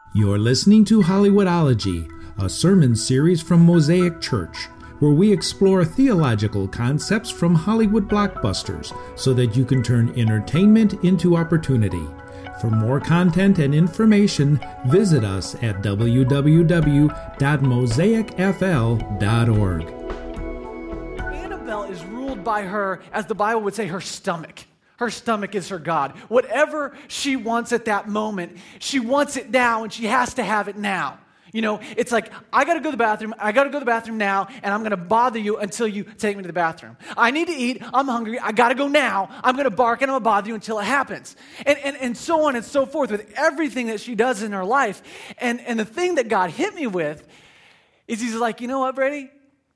You're listening to Hollywoodology, a sermon series from Mosaic Church, where we explore theological concepts from Hollywood blockbusters so that you can turn entertainment into opportunity. For more content and information, visit us at www.mosaicfl.org. Annabelle is ruled by her, as the Bible would say, her stomach. Her stomach is her God. Whatever she wants at that moment, she wants it now, and she has to have it now. You know, it's like, I got to go to the bathroom now, and I'm going to bother you until you take me to the bathroom. I need to eat, I'm hungry, I got to go now, I'm going to bark and I'm going to bother you until it happens. And so on and so forth with everything that she does in her life. And the thing that God hit me with is he's like, you know what, Brady?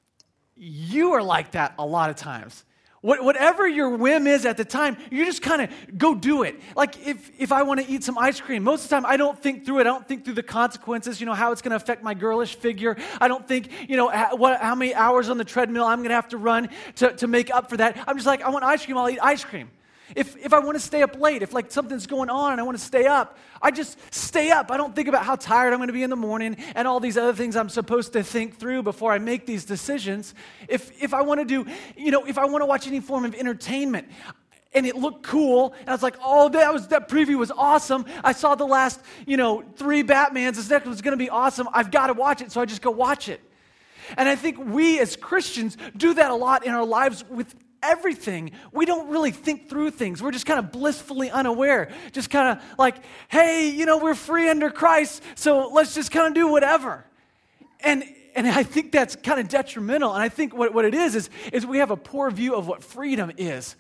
You are like that a lot of times. Whatever your whim is at the time, you just kind of go do it. Like if I want to eat some ice cream, most of the time I don't think through it. I don't think through the consequences, how it's going to affect my girlish figure. I don't think, how many hours on the treadmill I'm going to have to run to make up for that. I'm just like, I want ice cream, I'll eat ice cream. If I want to stay up late, if like something's going on and I want to stay up, I just stay up. I don't think about how tired I'm going to be in the morning and all these other things I'm supposed to think through before I make these decisions. If I want to do, if I want to watch any form of entertainment and it looked cool, and I was like, oh, that preview was awesome. I saw the last, 3 Batmans. This next one's going to be awesome. I've got to watch it, so I just go watch it. And I think we as Christians do that a lot in our lives with everything. We don't really think through things. We're just kind of blissfully unaware. Just kind of like, hey, we're free under Christ, so let's just kind of do whatever. And I think that's kind of detrimental. And I think what it is we have a poor view of what freedom is.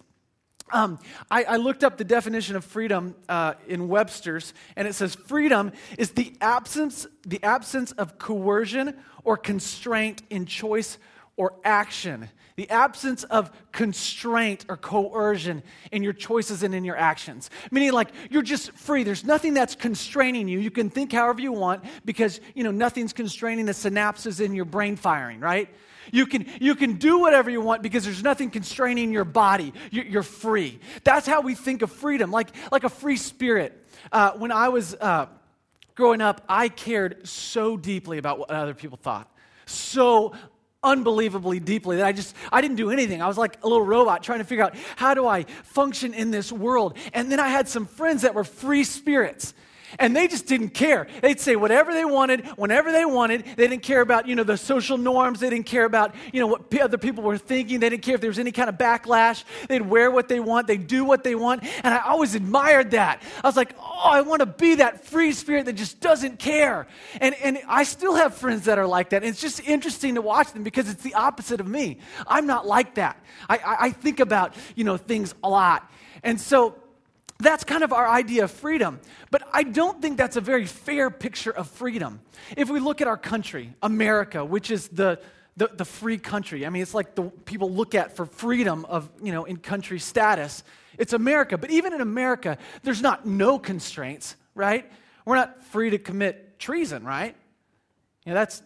I looked up the definition of freedom in Webster's, and it says freedom is the absence of coercion or constraint in choice or action. The absence of constraint or coercion in your choices and in your actions. Meaning like you're just free. There's nothing that's constraining you. You can think however you want because, nothing's constraining the synapses in your brain firing, right? You can do whatever you want because there's nothing constraining your body. You're free. That's how we think of freedom, like a free spirit. When I was growing up, I cared so deeply about what other people thought. So unbelievably deeply that I didn't do anything. I was like a little robot trying to figure out how do I function in this world. And then I had some friends that were free spirits. And they just didn't care. They'd say whatever they wanted, whenever they wanted. They didn't care about, the social norms. They didn't care about, what other people were thinking. They didn't care if there was any kind of backlash. They'd wear what they want. They'd do what they want. And I always admired that. I was like, oh, I want to be that free spirit that just doesn't care. And I still have friends that are like that. And it's just interesting to watch them because it's the opposite of me. I'm not like that. I think about, things a lot. And so that's kind of our idea of freedom. But I don't think that's a very fair picture of freedom. If we look at our country, America, which is the free country. I mean, it's like the people look at for freedom of, in country status. It's America. But even in America, there's not no constraints, right? We're not free to commit treason, right? That's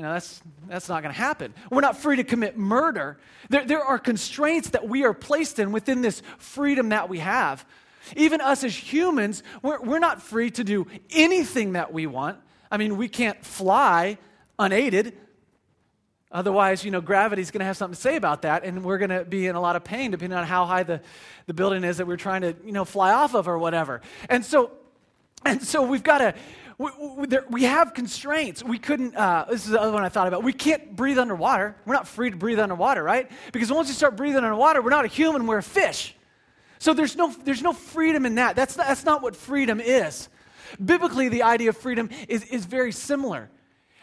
not going to happen. We're not free to commit murder. There are constraints that we are placed in within this freedom that we have. Even us as humans, we're not free to do anything that we want. I mean, we can't fly unaided. Otherwise, gravity's going to have something to say about that, and we're going to be in a lot of pain depending on how high the building is that we're trying to, fly off of or whatever. And so we've got to, we have constraints. We couldn't, this is the other one I thought about. We can't breathe underwater. We're not free to breathe underwater, right? Because once you start breathing underwater, we're not a human, we're a fish. So there's no freedom in that. That's not what freedom is. Biblically, the idea of freedom is very similar.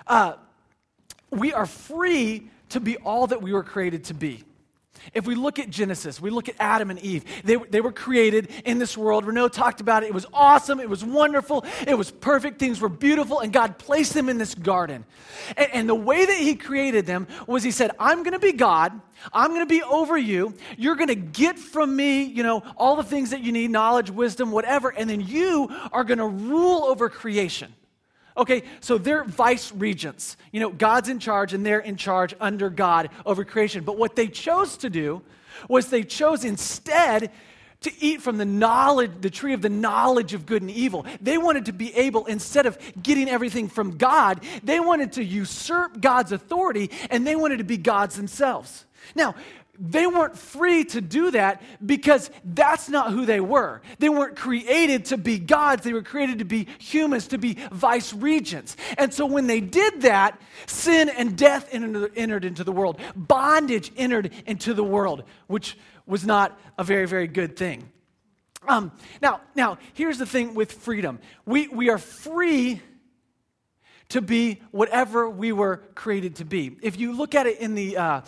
We are free to be all that we were created to be. If we look at Genesis, we look at Adam and Eve. They were created in this world. Renaud talked about it. It was awesome. It was wonderful. It was perfect. Things were beautiful. And God placed them in this garden. And the way that he created them was he said, I'm going to be God. I'm going to be over you. You're going to get from me, all the things that you need, knowledge, wisdom, whatever. And then you are going to rule over creation. Okay, so they're vice regents. God's in charge and they're in charge under God over creation. But what they chose to do was they chose instead to eat from the tree of the knowledge of good and evil. They wanted to be able, instead of getting everything from God, they wanted to usurp God's authority, and they wanted to be gods themselves. Now, they weren't free to do that because that's not who they were. They weren't created to be gods. They were created to be humans, to be vice regents. And so when they did that, sin and death entered into the world. Bondage entered into the world, which was not a very, very good thing. Now, here's the thing with freedom. We are free to be whatever we were created to be. If you look at it in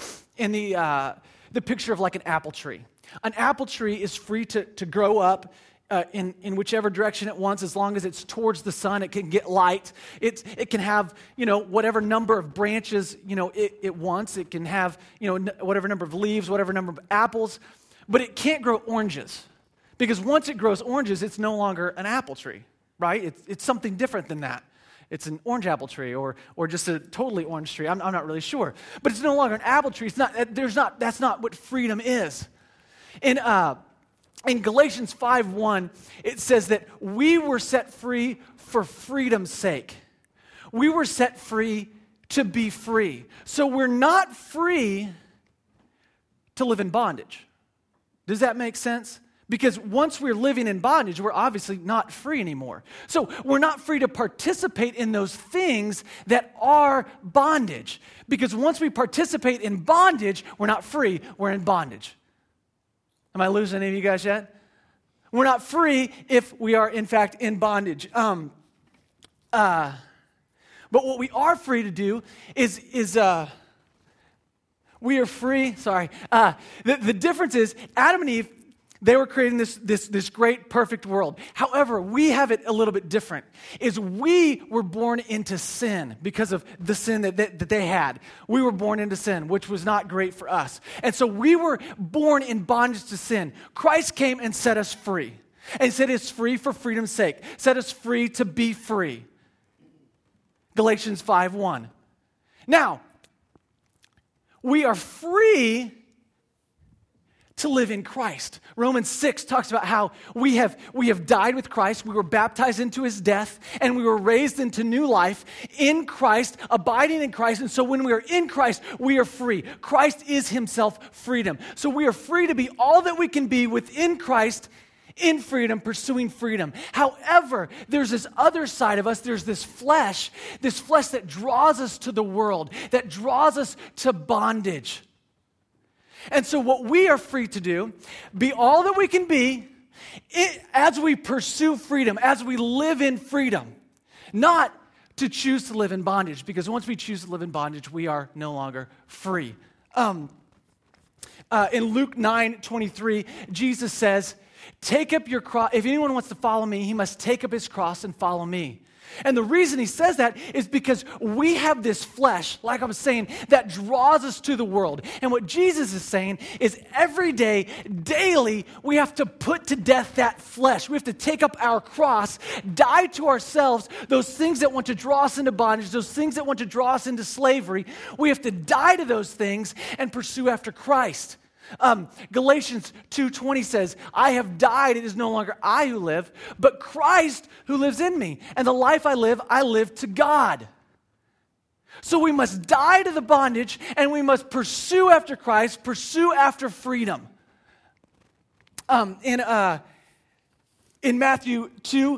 the picture of like an apple tree. An apple tree is free to grow up in whichever direction it wants, as long as it's towards the sun. It can get light. It can have, whatever number of branches, it wants. It can have, whatever number of leaves, whatever number of apples. But it can't grow oranges. Because once it grows oranges, it's no longer an apple tree, right? It's something different than that. It's an orange apple tree or just a totally orange tree. I'm not really sure. But it's no longer an apple tree. That's not what freedom is. In Galatians 5:1, it says that we were set free for freedom's sake. We were set free to be free. So we're not free to live in bondage. Does that make sense? Because once we're living in bondage, we're obviously not free anymore. So we're not free to participate in those things that are bondage. Because once we participate in bondage, we're not free, we're in bondage. Am I losing any of you guys yet? We're not free if we are, in fact, in bondage. But what we are free to do is we are free, the difference is Adam and Eve, they were creating this great, perfect world. However, we have it a little bit different. Is we were born into sin because of the sin that they had. We were born into sin, which was not great for us. And so we were born in bondage to sin. Christ came and set us free. And set us free for freedom's sake. Set us free to be free. Galatians 5:1. Now, we are free to live in Christ. Romans 6 talks about how we have died with Christ, we were baptized into his death, and we were raised into new life in Christ, abiding in Christ. And so when we are in Christ, we are free. Christ is himself freedom. So we are free to be all that we can be within Christ in freedom, pursuing freedom. However, there's this other side of us, there's this flesh that draws us to the world, that draws us to bondage. And so what we are free to do, be all that we can be as we pursue freedom, as we live in freedom. Not to choose to live in bondage, because once we choose to live in bondage, we are no longer free. In Luke 9:23, Jesus says, take up your cross. If anyone wants to follow me, he must take up his cross and follow me. And the reason he says that is because we have this flesh, like I was saying, that draws us to the world. And what Jesus is saying is every day, daily, we have to put to death that flesh. We have to take up our cross, die to ourselves, those things that want to draw us into bondage, those things that want to draw us into slavery. We have to die to those things and pursue after Christ. Galatians 2:20 says, I have died, it is no longer I who live, but Christ who lives in me. And the life I live to God. So we must die to the bondage, and we must pursue after Christ, pursue after freedom. In Matthew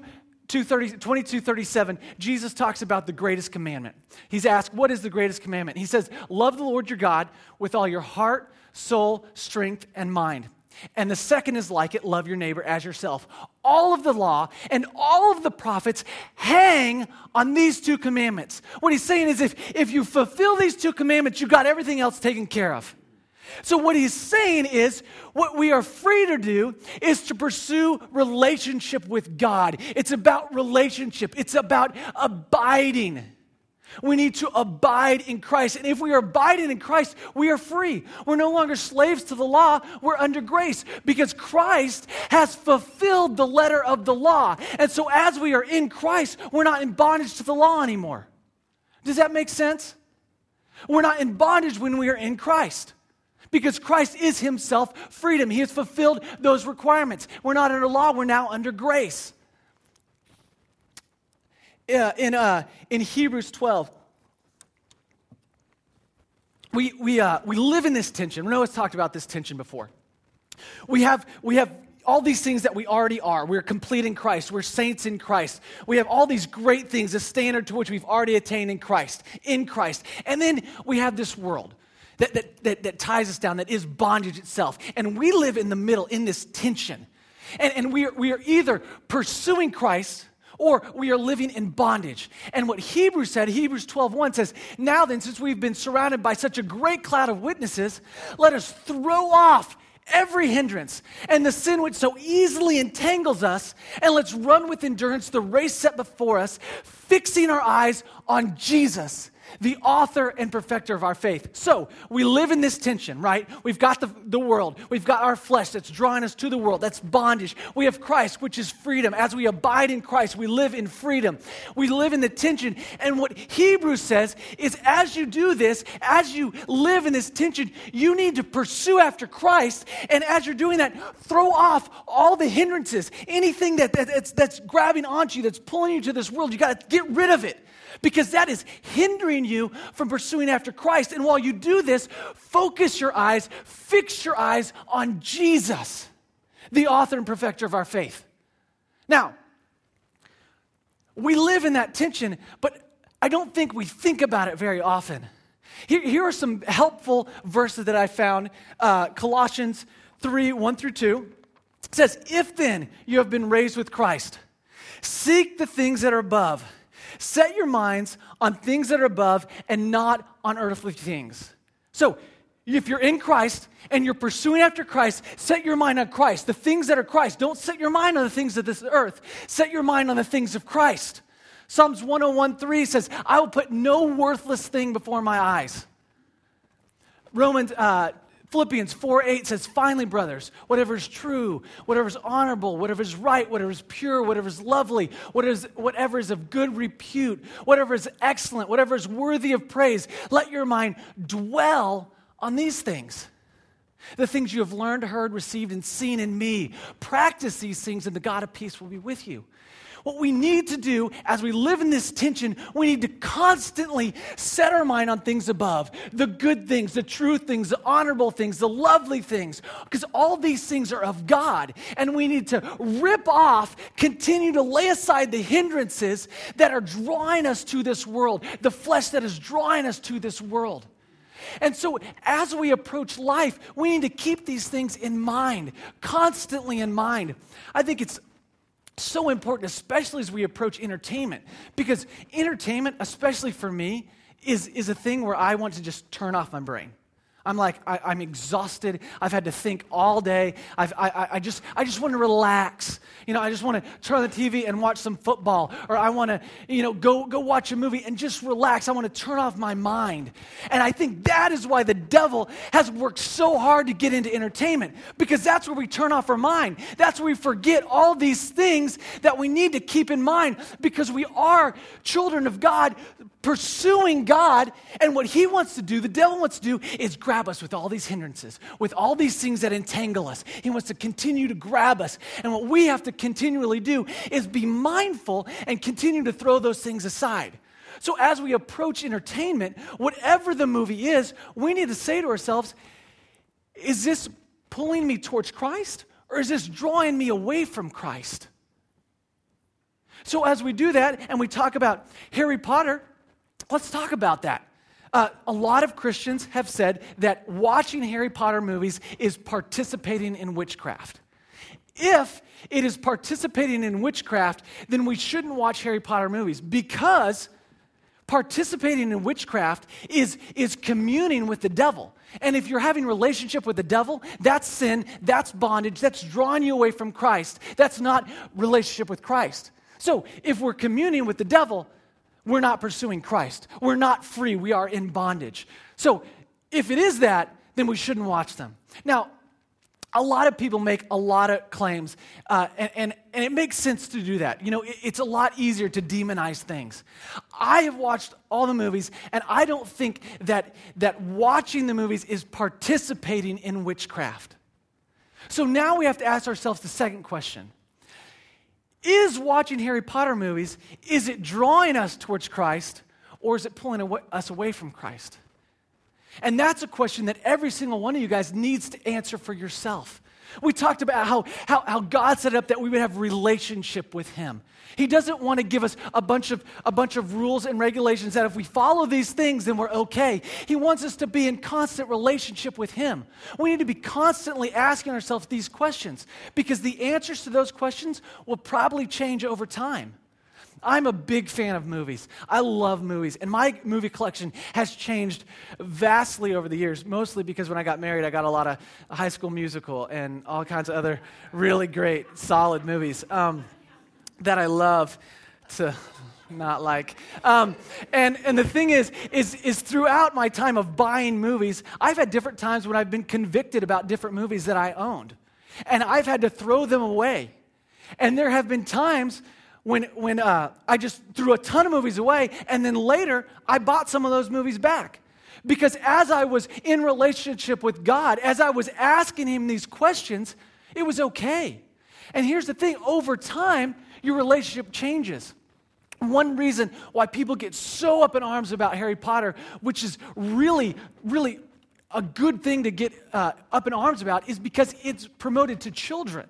22:37, Jesus talks about the greatest commandment. He's asked, what is the greatest commandment? He says, love the Lord your God with all your heart, soul, strength, and mind. And the second is like it, love your neighbor as yourself. All of the law and all of the prophets hang on these two commandments. What he's saying is if you fulfill these two commandments, you got everything else taken care of. So what he's saying is what we are free to do is to pursue relationship with God. It's about relationship. It's about abiding. We need to abide in Christ. And if we are abiding in Christ, we are free. We're no longer slaves to the law. We're under grace because Christ has fulfilled the letter of the law. And so as we are in Christ, we're not in bondage to the law anymore. Does that make sense? We're not in bondage when we are in Christ Because Christ is himself freedom. He has fulfilled those requirements. We're not under law, we're now under grace. In Hebrews 12, we live in this tension. Noah's talked about this tension before. We have all these things that we already are. We're complete in Christ. We're saints in Christ. We have all these great things, a standard to which we've already attained in Christ. And then we have this world that ties us down, that is bondage itself. And we live in the middle, in this tension. And we are either pursuing Christ or we are living in bondage. And what Hebrews said, Hebrews 12:1 says, now then, since we've been surrounded by such a great cloud of witnesses, let us throw off every hindrance and the sin which so easily entangles us, and let's run with endurance the race set before us, fixing our eyes on Jesus, the author and perfecter of our faith. So, we live in this tension, right? We've got the world. We've got our flesh that's drawing us to the world. That's bondage. We have Christ, which is freedom. As we abide in Christ, we live in freedom. We live in the tension. And what Hebrews says is as you do this, as you live in this tension, you need to pursue after Christ. And as you're doing that, throw off all the hindrances, anything that's grabbing onto you, that's pulling you to this world. You got to get rid of it, because that is hindering you from pursuing after Christ. And while you do this, fix your eyes on Jesus, the author and perfecter of our faith. Now, we live in that tension, but I don't think we think about it very often. Here are some helpful verses that I found. Colossians 3:1-2 says, if then you have been raised with Christ, seek the things that are above. Set your minds on things that are above and not on earthly things. So, if you're in Christ and you're pursuing after Christ, set your mind on Christ, the things that are Christ. Don't set your mind on the things of this earth. Set your mind on the things of Christ. Psalms 101:3 says, I will put no worthless thing before my eyes. Philippians 4:8 says, finally, brothers, whatever is true, whatever is honorable, whatever is right, whatever is pure, whatever is lovely, whatever is of good repute, whatever is excellent, whatever is worthy of praise, let your mind dwell on these things. The things you have learned, heard, received, and seen in me. Practice these things, and the God of peace will be with you. What we need to do as we live in this tension, we need to constantly set our mind on things above, the good things, the true things, the honorable things, the lovely things, because all these things are of God. And we need to continue to lay aside the hindrances that are drawing us to this world, the flesh that is drawing us to this world. And so as we approach life, we need to keep these things in mind, constantly in mind. I think it's so important, especially as we approach entertainment, because entertainment, especially for me, is a thing where I want to just turn off my brain. I'm exhausted. I've had to think all day. I just want to relax. I just want to turn on the TV and watch some football, or I want to, go watch a movie and just relax. I want to turn off my mind. And I think that is why the devil has worked so hard to get into entertainment, because that's where we turn off our mind. That's where we forget all these things that we need to keep in mind, because we are children of God, pursuing God, and what he wants to do, the devil wants to do, is grab us with all these hindrances, with all these things that entangle us. He wants to continue to grab us, and what we have to continually do is be mindful and continue to throw those things aside. So as we approach entertainment, whatever the movie is, we need to say to ourselves, is this pulling me towards Christ, or is this drawing me away from Christ? So as we do that, and we talk about Harry Potter, let's talk about that. A lot of Christians have said that watching Harry Potter movies is participating in witchcraft. If it is participating in witchcraft, then we shouldn't watch Harry Potter movies, because participating in witchcraft is communing with the devil. And if you're having a relationship with the devil, that's sin, that's bondage, that's drawing you away from Christ. That's not relationship with Christ. So if we're communing with the devil, we're not pursuing Christ. We're not free. We are in bondage. So if it is that, then we shouldn't watch them. Now, A lot of people make a lot of claims, and it makes sense to do that. It's a lot easier to demonize things. I have watched all the movies, and I don't think that watching the movies is participating in witchcraft. So now we have to ask ourselves the second question. Is watching Harry Potter movies, is it drawing us towards Christ, or is it pulling us away from Christ? And that's a question that every single one of you guys needs to answer for yourself. We talked about how God set it up that we would have relationship with Him. He doesn't want to give us a bunch of rules and regulations that if we follow these things, then we're okay. He wants us to be in constant relationship with Him. We need to be constantly asking ourselves these questions because the answers to those questions will probably change over time. I'm a big fan of movies. I love movies. And my movie collection has changed vastly over the years, mostly because when I got married, I got a lot of High School Musical and all kinds of other really great, solid movies that I love to not like. And the thing is throughout my time of buying movies, I've had different times when I've been convicted about different movies that I owned. And I've had to throw them away. And there have been times when I just threw a ton of movies away, and then later, I bought some of those movies back. Because as I was in relationship with God, as I was asking Him these questions, it was okay. And here's the thing, over time, your relationship changes. One reason why people get so up in arms about Harry Potter, which is really, really a good thing to get up in arms about, is because it's promoted to children.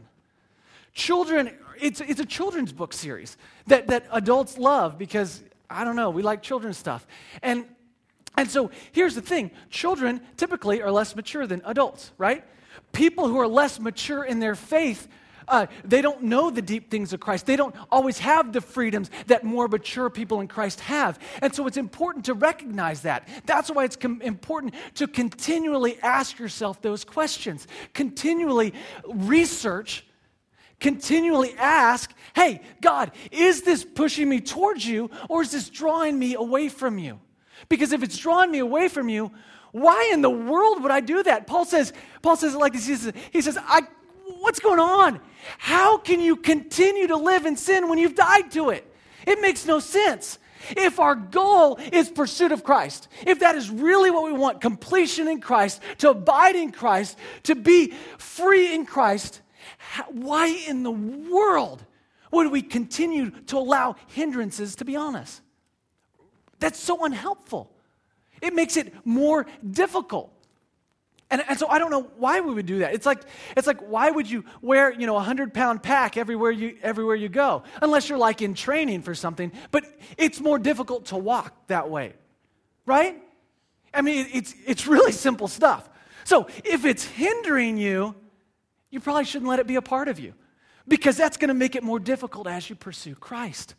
It's a children's book series that adults love because, I don't know, we like children's stuff. And so here's the thing. Children typically are less mature than adults, right? People who are less mature in their faith, they don't know the deep things of Christ. They don't always have the freedoms that more mature people in Christ have. And so it's important to recognize that. That's why it's important to continually ask yourself those questions. Continually research. Continually ask, hey, God, is this pushing me towards you or is this drawing me away from you? Because if it's drawing me away from you, why in the world would I do that? Paul says it like this. He says, what's going on? How can you continue to live in sin when you've died to it? It makes no sense. If our goal is pursuit of Christ, if that is really what we want, completion in Christ, to abide in Christ, to be free in Christ, why in the world would we continue to allow hindrances to be on us? That's so unhelpful. It makes it more difficult. And so I don't know why we would do that. It's like why would you wear, a 100-pound pack everywhere you go? Unless you're like in training for something. But it's more difficult to walk that way. Right? I mean, it's really simple stuff. So if it's hindering you, you probably shouldn't let it be a part of you because that's going to make it more difficult as you pursue Christ.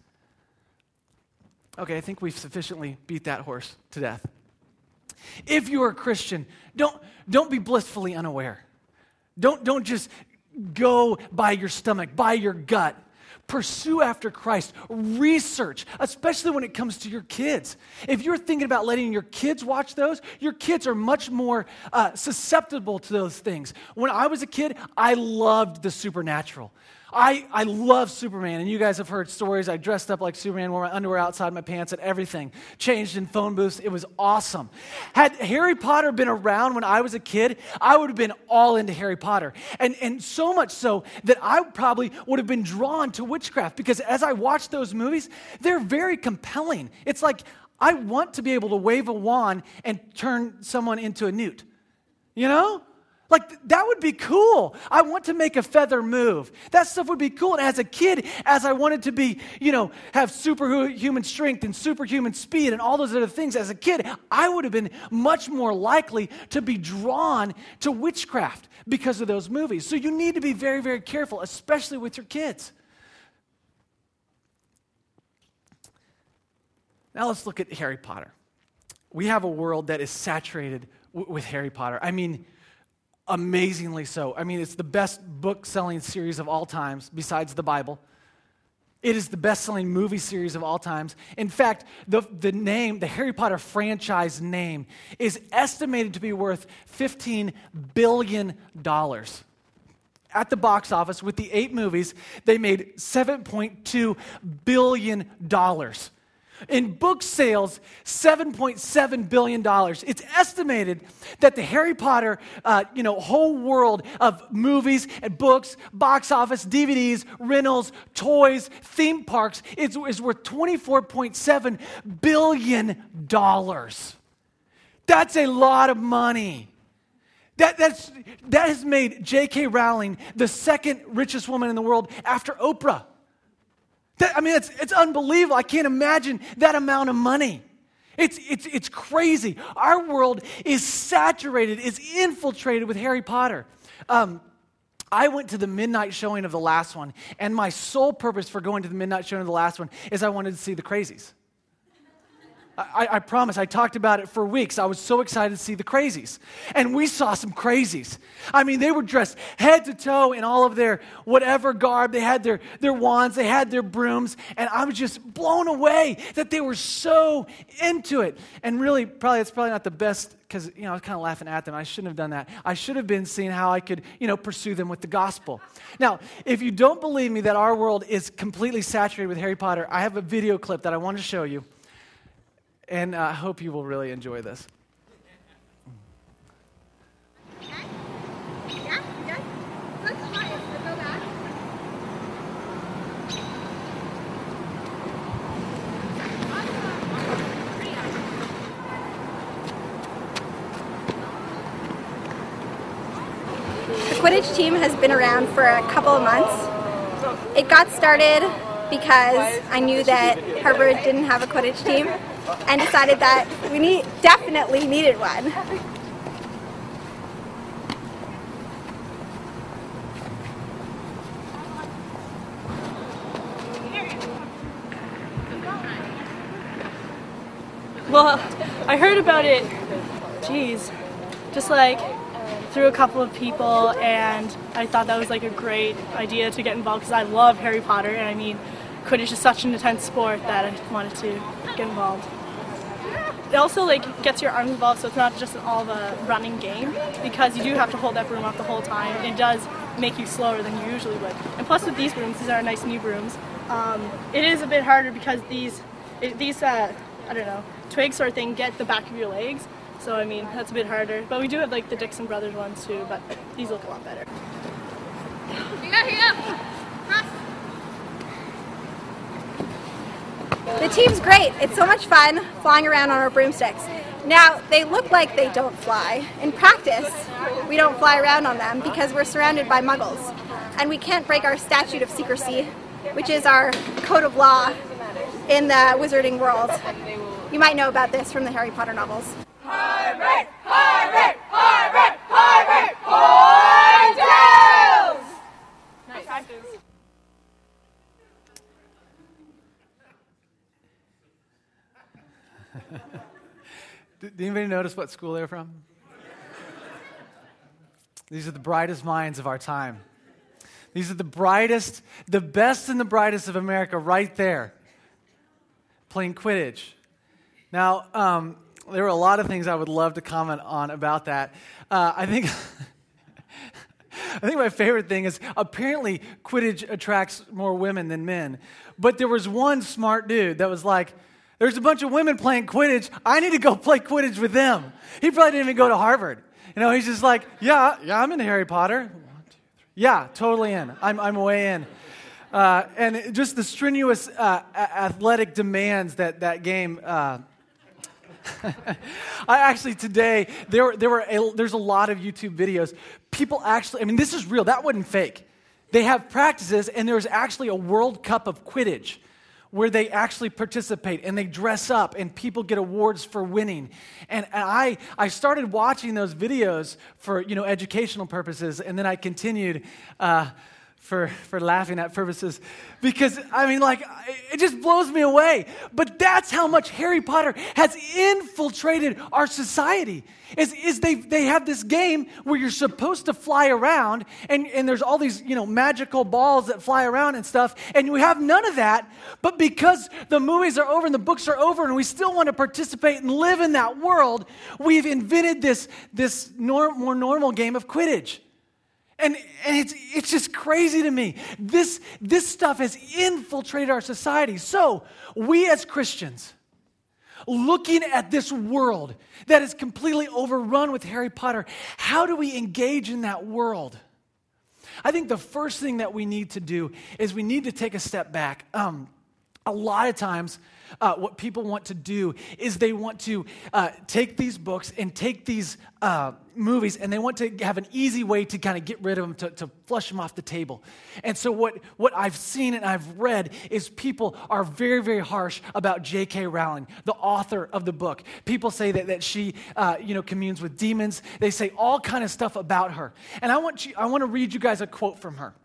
Okay, I think we've sufficiently beat that horse to death. If you're a Christian, don't be blissfully unaware. Don't just go by your stomach, by your gut. Pursue after Christ. Research, especially when it comes to your kids. If you're thinking about letting your kids watch those, your kids are much more susceptible to those things. When I was a kid, I loved the supernatural. I love Superman, and you guys have heard stories. I dressed up like Superman, wore my underwear outside my pants and everything. Changed in phone booths. It was awesome. Had Harry Potter been around when I was a kid, I would have been all into Harry Potter. And so much so that I probably would have been drawn to witchcraft because as I watched those movies, they're very compelling. It's like I want to be able to wave a wand and turn someone into a newt. You know? Like, that would be cool. I want to make a feather move. That stuff would be cool. And as a kid, as I wanted to be, have superhuman strength and superhuman speed and all those other things, as a kid, I would have been much more likely to be drawn to witchcraft because of those movies. So you need to be very, very careful, especially with your kids. Now let's look at Harry Potter. We have a world that is saturated with Harry Potter. I mean, amazingly so. I mean, it's the best book-selling series of all times, besides the Bible. It is the best-selling movie series of all times. In fact, the name, the Harry Potter franchise name, is estimated to be worth $15 billion. at the box office with the 8 movies, they made $7.2 billion. In book sales, $7.7 billion. It's estimated that the Harry Potter, whole world of movies and books, box office, DVDs, rentals, toys, theme parks is worth $24.7 billion. That's a lot of money. That has made J.K. Rowling the second richest woman in the world after Oprah. It's unbelievable. I can't imagine that amount of money. It's crazy. Our world is saturated, is infiltrated with Harry Potter. I went to the midnight showing of the last one, and my sole purpose for going to the midnight showing of the last one is I wanted to see the Crazies. I promise, I talked about it for weeks. I was so excited to see the Crazies. And we saw some Crazies. They were dressed head to toe in all of their whatever garb. They had their wands, they had their brooms, and I was just blown away that they were so into it. And really, it's probably not the best, because I was kind of laughing at them. I shouldn't have done that. I should have been seeing how I could, pursue them with the gospel. Now, if you don't believe me that our world is completely saturated with Harry Potter, I have a video clip that I want to show you. And I hope you will really enjoy this. The Quidditch team has been around for a couple of months. It got started because I knew that Harvard didn't have a Quidditch team, and decided that we definitely needed one. Well, I heard about it, just through a couple of people, and I thought that was a great idea to get involved because I love Harry Potter, and Quidditch is such an intense sport that I wanted to get involved. It also gets your arms involved, so it's not just all of a running game, because you do have to hold that broom up the whole time, and it does make you slower than you usually would. And plus with these brooms, these are nice new brooms, it is a bit harder because these twig sort of thing get the back of your legs, so that's a bit harder. But we do have the Dixon Brothers ones too, but these look a lot better. The team's great. It's so much fun flying around on our broomsticks. Now, they look like they don't fly. In practice, we don't fly around on them because we're surrounded by muggles. And we can't break our statute of secrecy, which is our code of law in the wizarding world. You might know about this from the Harry Potter novels. Harvard! Harvard! Harvard! Harvard! Hornbills! Nice practice. Did anybody notice what school they're from? These are the brightest minds of our time. These are the brightest, the best and the brightest of America right there, playing Quidditch. Now, there were a lot of things I would love to comment on about that. I think my favorite thing is apparently Quidditch attracts more women than men. But there was one smart dude that was like, there's a bunch of women playing Quidditch. I need to go play Quidditch with them. He probably didn't even go to Harvard. He's just like, yeah, I'm into Harry Potter. 1, 2, 3. Yeah, totally in. I'm way in. And just the strenuous athletic demands that game. I actually today there's a lot of YouTube videos. People actually, this is real. That wasn't fake. They have practices, and there's actually a World Cup of Quidditch where they actually participate and they dress up and people get awards for winning. And I started watching those videos for educational purposes, and then I continued for laughing at purposes, because it just blows me away. But that's how much Harry Potter has infiltrated our society. Is they have this game where you're supposed to fly around, and there's all these magical balls that fly around and stuff, and we have none of that. But because the movies are over and the books are over, and we still want to participate and live in that world, we've invented this more normal game of Quidditch. And it's just crazy to me. This stuff has infiltrated our society. So we as Christians, looking at this world that is completely overrun with Harry Potter, how do we engage in that world? I think the first thing that we need to do is we need to take a step back. A lot of times, what people want to do is they want to take these books and take these movies, and they want to have an easy way to kind of get rid of them, to flush them off the table. And so what I've seen and I've read is people are very, very harsh about J.K. Rowling, the author of the book. People say that she communes with demons. They say all kind of stuff about her. And I want to read you guys a quote from her.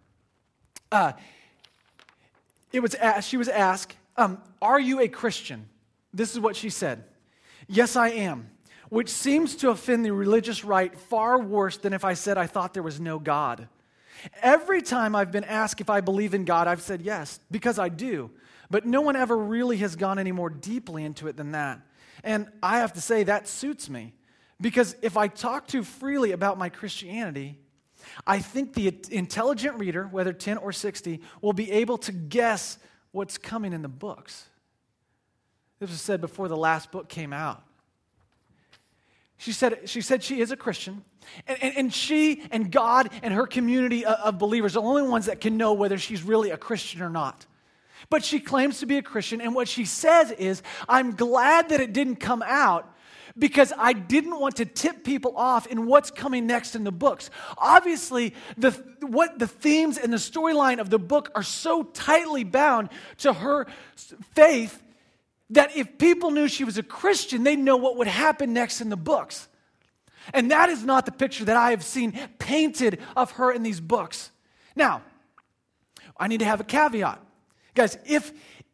She was asked, are you a Christian? This is what she said. Yes, I am, which seems to offend the religious right far worse than if I said I thought there was no God. Every time I've been asked if I believe in God, I've said yes, because I do. But no one ever really has gone any more deeply into it than that. And I have to say that suits me, because if I talk too freely about my Christianity, I think the intelligent reader, whether 10 or 60, will be able to guess what's coming in the books. This was said before the last book came out. She said she is a Christian, and she and God and her community of believers are the only ones that can know whether she's really a Christian or not. But she claims to be a Christian, and what she says is, I'm glad that it didn't come out because I didn't want to tip people off in what's coming next in the books. Obviously, the themes and the storyline of the book are so tightly bound to her faith that if people knew she was a Christian, they'd know what would happen next in the books. And that is not the picture that I have seen painted of her in these books. Now, I need to have a caveat. Guys, if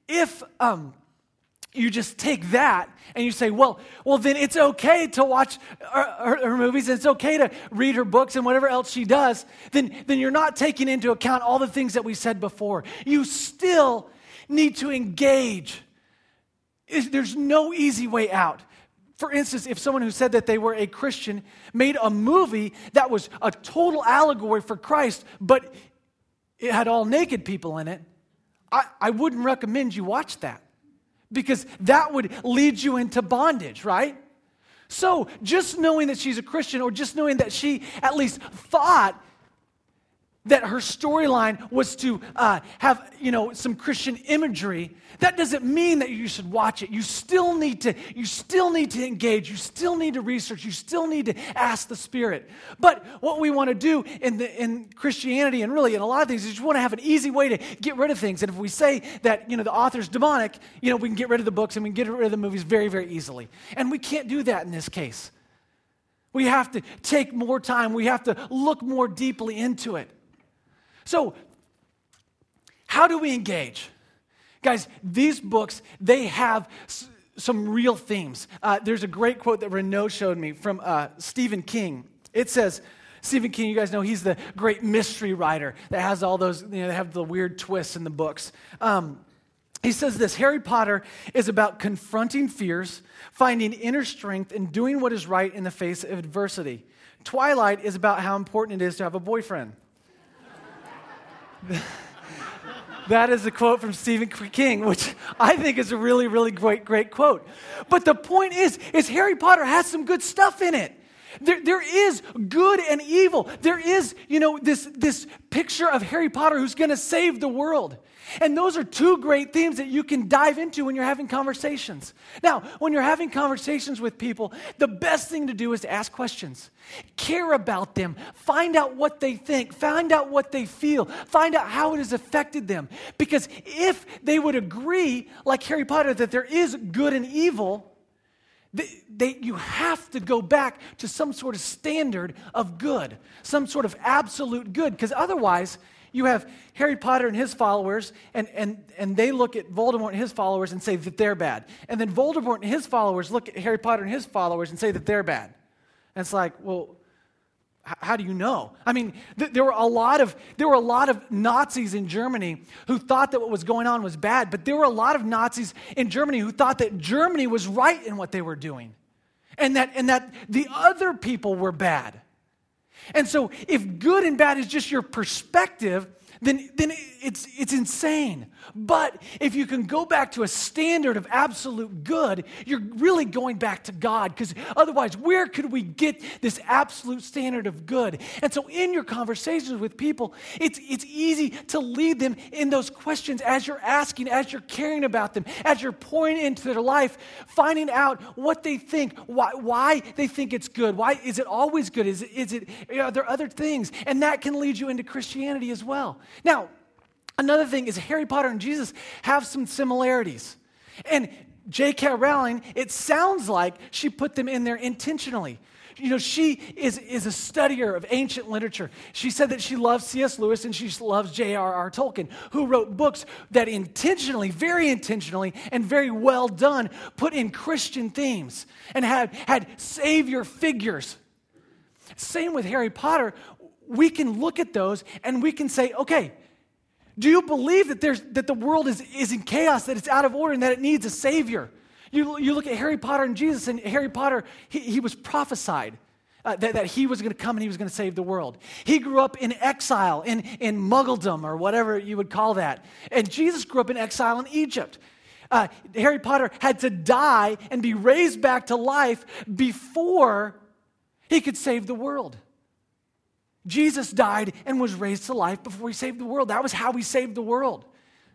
you just take that and you say, well, then it's okay to watch her movies, and it's okay to read her books and whatever else she does, then you're not taking into account all the things that we said before. You still need to engage. There's no easy way out. For instance, if someone who said that they were a Christian made a movie that was a total allegory for Christ, but it had all naked people in it, I wouldn't recommend you watch that, because that would lead you into bondage, right? So just knowing that she's a Christian, or just knowing that she at least thought that her storyline was to have, some Christian imagery, that doesn't mean that you should watch it. You still need to engage. You still need to research. You still need to ask the Spirit. But what we want to do in Christianity, and really in a lot of things, is we want to have an easy way to get rid of things. And if we say that, the author's demonic, we can get rid of the books and we can get rid of the movies very, very easily. And we can't do that in this case. We have to take more time. We have to look more deeply into it. So, how do we engage? Guys, these books, they have some real themes. There's a great quote that Renaud showed me from Stephen King. It says, Stephen King, you guys know he's the great mystery writer that has all those, they have the weird twists in the books. He says this: Harry Potter is about confronting fears, finding inner strength, and doing what is right in the face of adversity. Twilight is about how important it is to have a boyfriend. That is a quote from Stephen King, which I think is a really, really great quote. But the point is Harry Potter has some good stuff in it. There is good and evil. There is, this picture of Harry Potter who's going to save the world. And those are two great themes that you can dive into when you're having conversations. Now, when you're having conversations with people, the best thing to do is to ask questions. Care about them. Find out what they think. Find out what they feel. Find out how it has affected them. Because if they would agree, like Harry Potter, that there is good and evil, you have to go back to some sort of standard of good, some sort of absolute good, because otherwise you have Harry Potter and his followers, and they look at Voldemort and his followers and say that they're bad. And then Voldemort and his followers look at Harry Potter and his followers and say that they're bad. And it's like, well, how do you know? I mean, there were a lot of Nazis in Germany who thought that what was going on was bad, but there were a lot of Nazis in Germany who thought that Germany was right in what they were doing, and that the other people were bad. And so if good and bad is just your perspective, then it's insane. But if you can go back to a standard of absolute good, you're really going back to God, because otherwise, where could we get this absolute standard of good? And so in your conversations with people, it's easy to lead them in those questions as you're asking, as you're caring about them, as you're pouring into their life, finding out what they think, why they think it's good. Why is it always good? Are there other things? And that can lead you into Christianity as well. Now, another thing is Harry Potter and Jesus have some similarities. And J.K. Rowling, it sounds like she put them in there intentionally. You know, she is a studier of ancient literature. She said that she loves C.S. Lewis and she loves J.R.R. Tolkien, who wrote books that intentionally, very intentionally, and very well done, put in Christian themes and had savior figures. Same with Harry Potter. We can look at those and we can say, okay, do you believe that the world is in chaos, that it's out of order, and that it needs a savior? You look at Harry Potter and Jesus, and Harry Potter, he was prophesied that he was going to come and he was going to save the world. He grew up in exile, in Muggledom, or whatever you would call that. And Jesus grew up in exile in Egypt. Harry Potter had to die and be raised back to life before he could save the world. Jesus died and was raised to life before he saved the world. That was how he saved the world.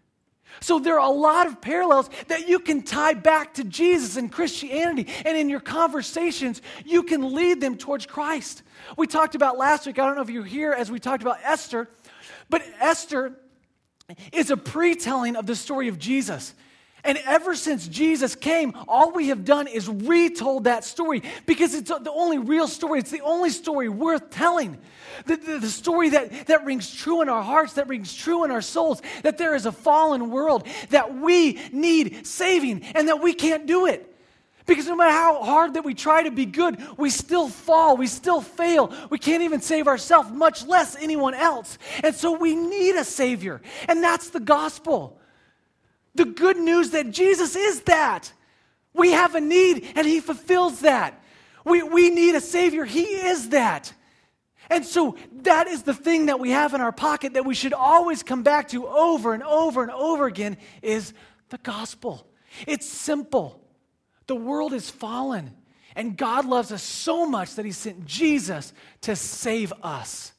So there are a lot of parallels that you can tie back to Jesus and Christianity. And in your conversations, you can lead them towards Christ. We talked about last week, I don't know if you were here as we talked about Esther, but Esther is a pre-telling of the story of Jesus. And ever since Jesus came, all we have done is retold that story because it's the only real story. It's the only story worth telling. The story that rings true in our hearts, that rings true in our souls, that there is a fallen world, that we need saving, and that we can't do it. Because no matter how hard that we try to be good, we still fall, we still fail. We can't even save ourselves, much less anyone else. And so we need a Savior, and that's the gospel. The good news that Jesus is that. We have a need and he fulfills that. We need a Savior. He is that. And so that is the thing that we have in our pocket that we should always come back to over and over and over again is the gospel. It's simple. The world is fallen and God loves us so much that he sent Jesus to save us.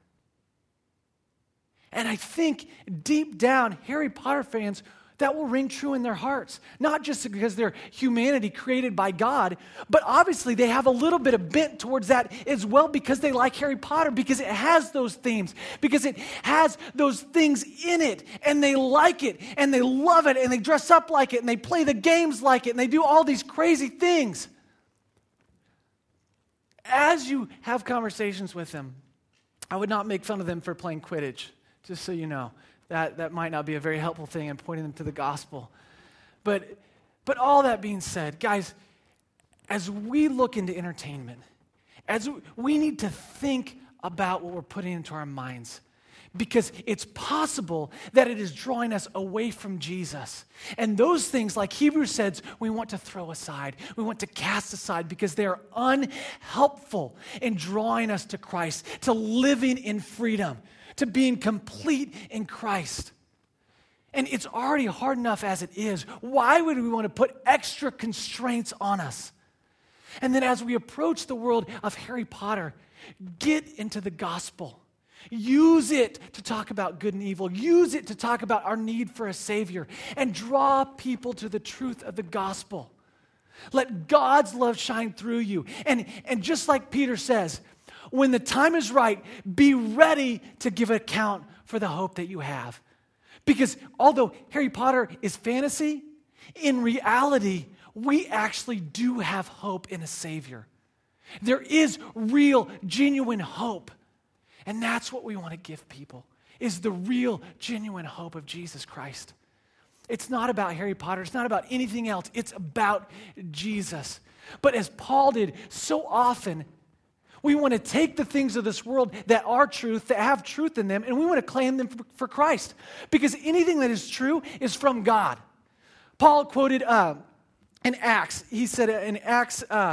And I think deep down, Harry Potter fans, that will ring true in their hearts. Not just because they're humanity created by God, but obviously they have a little bit of bent towards that as well because they like Harry Potter, because it has those themes, because it has those things in it, and they like it, and they love it, and they dress up like it, and they play the games like it, and they do all these crazy things. As you have conversations with them, I would not make fun of them for playing Quidditch, just so you know. That might not be a very helpful thing in pointing them to the gospel. But all that being said, guys, as we look into entertainment, as we need to think about what we're putting into our minds, because it's possible that it is drawing us away from Jesus. And those things, like Hebrews says, we want to throw aside. We want to cast aside because they are unhelpful in drawing us to Christ, to living in freedom, to being complete in Christ. And it's already hard enough as it is. Why would we want to put extra constraints on us? And then as we approach the world of Harry Potter, get into the gospel. Use it to talk about good and evil. Use it to talk about our need for a Savior and draw people to the truth of the gospel. Let God's love shine through you. And just like Peter says, when the time is right, be ready to give account for the hope that you have. Because although Harry Potter is fantasy, in reality, we actually do have hope in a Savior. There is real, genuine hope. And that's what we want to give people, is the real, genuine hope of Jesus Christ. It's not about Harry Potter. It's not about anything else. It's about Jesus. But as Paul did so often, we want to take the things of this world that are truth, that have truth in them, and we want to claim them for Christ. Because anything that is true is from God. Paul quoted in Acts, he said in Acts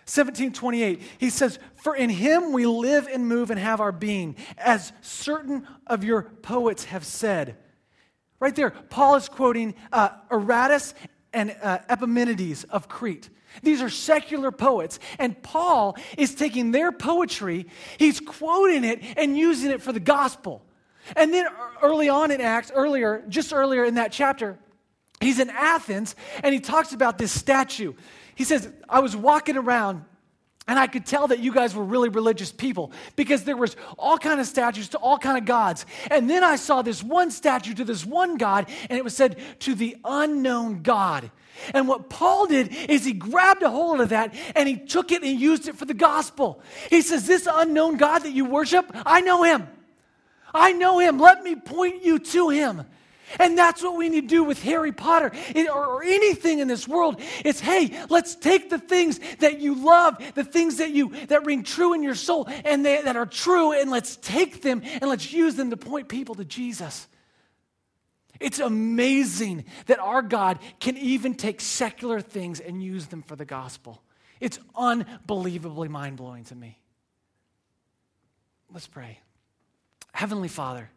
17:28, he says, "For in him we live and move and have our being, as certain of your poets have said." Right there, Paul is quoting Aratus and Epimenides of Crete. These are secular poets, and Paul is taking their poetry, he's quoting it and using it for the gospel. And then early on in Acts, just earlier in that chapter, he's in Athens, and he talks about this statue. He says, "I was walking around, and I could tell that you guys were really religious people because there was all kind of statues to all kind of gods. And then I saw this one statue to this one God, and it was said, 'To the unknown God.'" And what Paul did is he grabbed a hold of that, and he took it and used it for the gospel. He says, "This unknown God that you worship, I know him. I know him. Let me point you to him." And that's what we need to do with Harry Potter or anything in this world. It's, hey, let's take the things that you love, the things that ring true in your soul and that are true, and let's take them and let's use them to point people to Jesus. It's amazing that our God can even take secular things and use them for the gospel. It's unbelievably mind-blowing to me. Let's pray. Heavenly Father,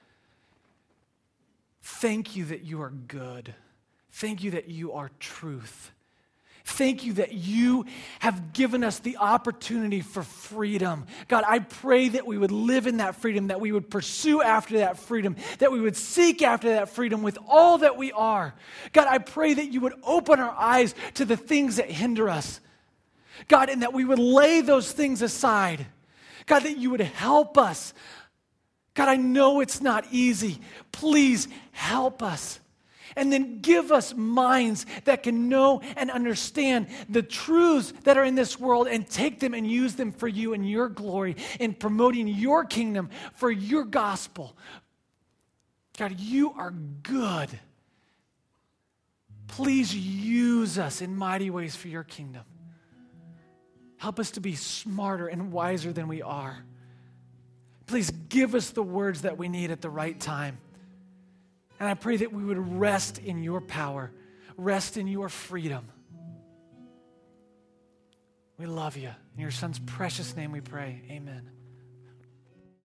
thank you that you are good. Thank you that you are truth. Thank you that you have given us the opportunity for freedom. God, I pray that we would live in that freedom, that we would pursue after that freedom, that we would seek after that freedom with all that we are. God, I pray that you would open our eyes to the things that hinder us. God, and that we would lay those things aside. God, that you would help us. God, I know it's not easy. Please help us. And then give us minds that can know and understand the truths that are in this world and take them and use them for you and your glory in promoting your kingdom for your gospel. God, you are good. Please use us in mighty ways for your kingdom. Help us to be smarter and wiser than we are. Please give us the words that we need at the right time. And I pray that we would rest in your power, rest in your freedom. We love you. In your son's precious name we pray. Amen.